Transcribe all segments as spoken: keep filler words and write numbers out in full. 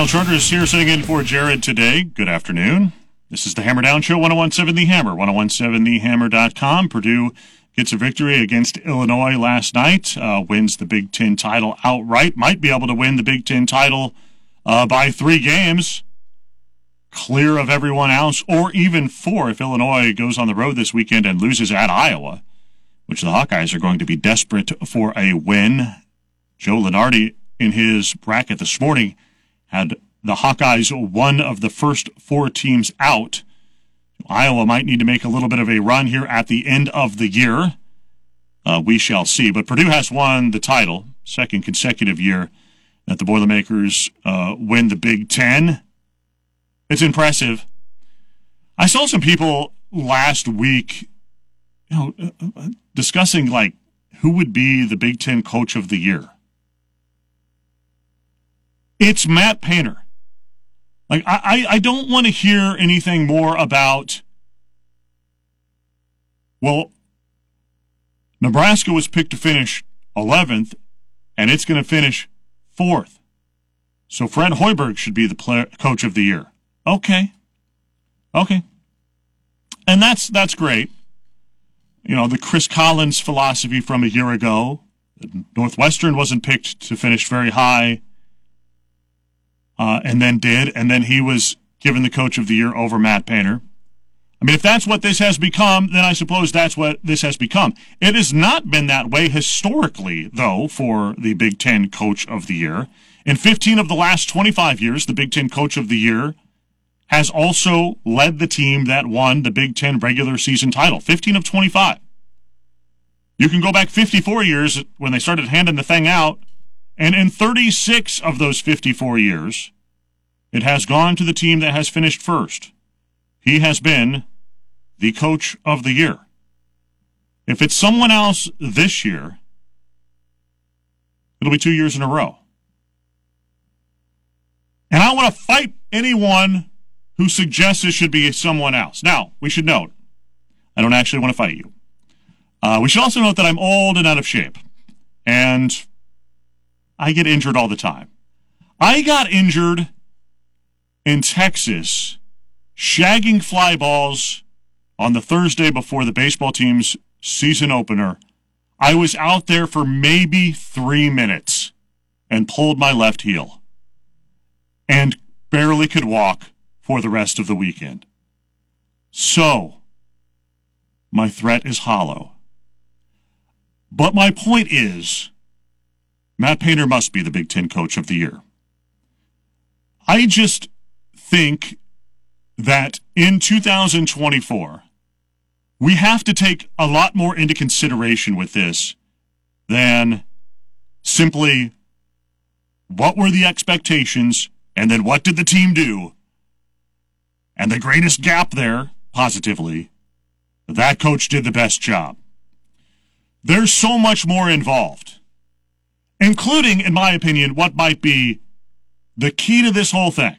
Kyle Charters here sitting in for Jared today. Good afternoon. This is the Hammer Down Show, ten seventeen The Hammer, ten seventeen the hammer dot com. Purdue gets a victory against Illinois last night, uh, wins the Big Ten title outright, might be able to win the Big Ten title uh, by three games, clear of everyone else, or even four if Illinois goes on the road this weekend and loses at Iowa, which the Hawkeyes are going to be desperate for a win. Joe Lunardi, in his bracket this morning, had the Hawkeyes one of the first four teams out. Iowa might need to make a little bit of a run here at the end of the year. Uh, we shall see. But Purdue has won the title, second consecutive year that the Boilermakers uh, win the Big Ten. It's impressive. I saw some people last week, you know, uh, discussing like who would be the Big Ten Coach of the Year. It's Matt Painter. Like, I, I don't want to hear anything more about, well, Nebraska was picked to finish eleventh, and it's going to finish fourth. So Fred Hoiberg should be the player, coach of the year. Okay. Okay. And that's that's great. You know, the Chris Collins philosophy from a year ago. Northwestern wasn't picked to finish very high. Uh, and then did, and then he was given the Coach of the Year over Matt Painter. I mean, if that's what this has become, then I suppose that's what this has become. It has not been that way historically, though, for the Big Ten Coach of the Year. In fifteen of the last twenty-five years, the Big Ten Coach of the Year has also led the team that won the Big Ten regular season title. fifteen of twenty-five. You can go back fifty-four years when they started handing the thing out, and in thirty-six of those fifty-four years, it has gone to the team that has finished first. He has been the Coach of the Year. If it's someone else this year, it'll be two years in a row. And I want to fight anyone who suggests it should be someone else. Now, we should note, I don't actually want to fight you. Uh, we should also note that I'm old and out of shape. And I get injured all the time. I got injured in Texas shagging fly balls on the Thursday before the baseball team's season opener. I was out there for maybe three minutes and pulled my left heel and barely could walk for the rest of the weekend. So, my threat is hollow. But my point is, Matt Painter must be the Big Ten Coach of the Year. I just think that in two thousand twenty-four, we have to take a lot more into consideration with this than simply what were the expectations and then what did the team do? And the greatest gap there, positively, that coach did the best job. There's so much more involved, including, in my opinion, what might be the key to this whole thing.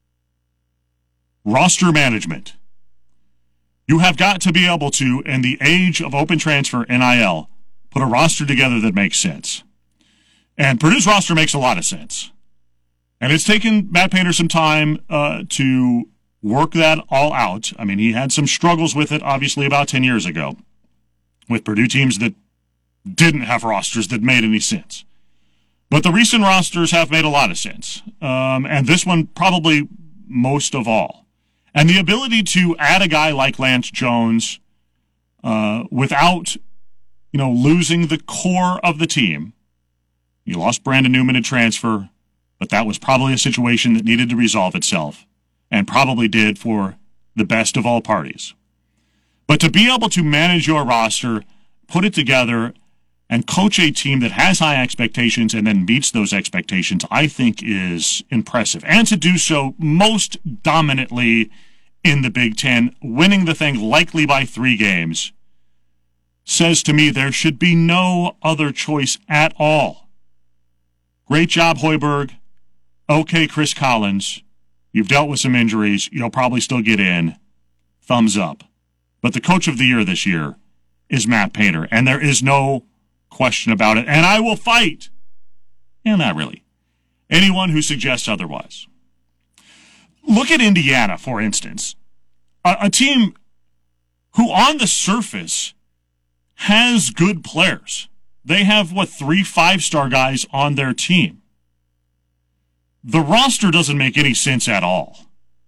Roster management. You have got to be able to, in the age of open transfer, N I L, put a roster together that makes sense. And Purdue's roster makes a lot of sense. And it's taken Matt Painter some time uh, to work that all out. I mean, he had some struggles with it, obviously, about ten years ago, with Purdue teams that didn't have rosters that made any sense. But the recent rosters have made a lot of sense, um, and this one probably most of all. And the ability to add a guy like Lance Jones uh, without, you know, losing the core of the team. You lost Brandon Newman in transfer, but that was probably a situation that needed to resolve itself, and probably did for the best of all parties. But to be able to manage your roster, put it together, and coach a team that has high expectations and then meets those expectations, I think is impressive. And to do so most dominantly in the Big Ten, winning the thing likely by three games, says to me there should be no other choice at all. Great job, Hoiberg. Okay, Chris Collins. You've dealt with some injuries. You'll probably still get in. Thumbs up. But the Coach of the Year this year is Matt Painter, and there is no question about it, and I will fight, and not really, anyone who suggests otherwise. look at Indiana, for instance, a, a team who on the surface has good players. They have, what, three five-star guys on their team. The roster doesn't make any sense at all.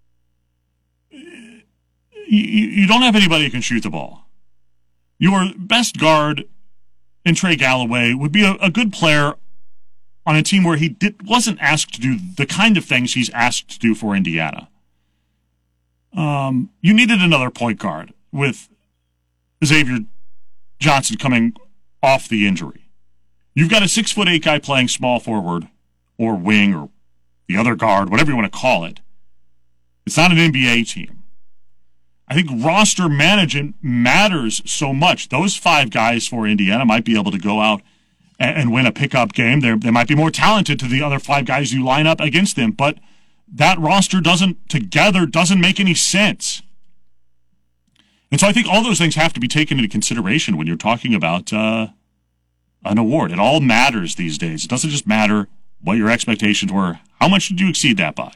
You, you don't have anybody who can shoot the ball. Your best guard in Trey Galloway would be a, a good player on a team where he did, wasn't asked to do the kind of things he's asked to do for Indiana. Um, you needed another point guard with Xavier Johnson coming off the injury. You've got a six foot eight guy playing small forward or wing or the other guard, whatever you want to call it. It's not an N B A team. I think roster management matters so much. Those five guys for Indiana might be able to go out and, and win a pickup game. They're, they might be more talented to the other five guys you line up against them, but that roster doesn't together doesn't make any sense. And so I think all those things have to be taken into consideration when you're talking about uh, an award. It all matters these days. It doesn't just matter what your expectations were. How much did you exceed that by?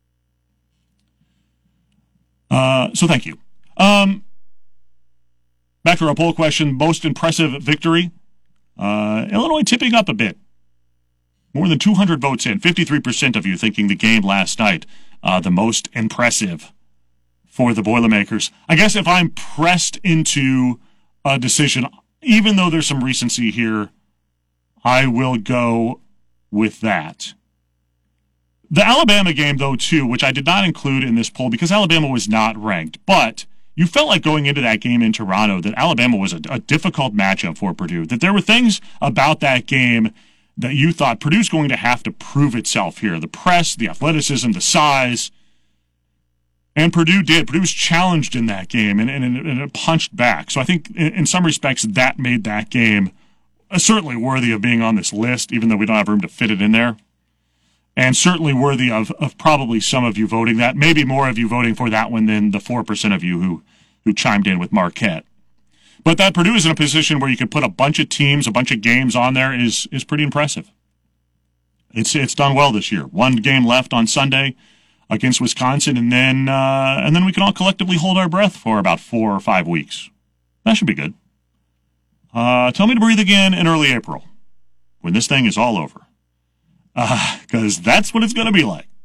Uh, so thank you. Um, back to our poll question, most impressive victory. Uh, Illinois tipping up a bit. More than two hundred votes in. fifty-three percent of you thinking the game last night uh, the most impressive for the Boilermakers. I guess if I'm pressed into a decision, even though there's some recency here, I will go with that. The Alabama game, though, too, which I did not include in this poll because Alabama was not ranked, but you felt like going into that game in Toronto that Alabama was a, a difficult matchup for Purdue, that there were things about that game that you thought Purdue's going to have to prove itself here. The press, the athleticism, the size. And Purdue did. Purdue was challenged in that game, and, and, and it punched back. So I think in, in some respects that made that game certainly worthy of being on this list, even though we don't have room to fit it in there. And certainly worthy of, of probably some of you voting that. Maybe more of you voting for that one than the four percent of you who, who chimed in with Marquette. But that Purdue is in a position where you can put a bunch of teams, a bunch of games on there is is pretty impressive. It's it's done well this year. One game left on Sunday against Wisconsin, and then uh, and then we can all collectively hold our breath for about four or five weeks. That should be good. Uh, tell me to breathe again in early April when this thing is all over. Because uh, that's what it's going to be like.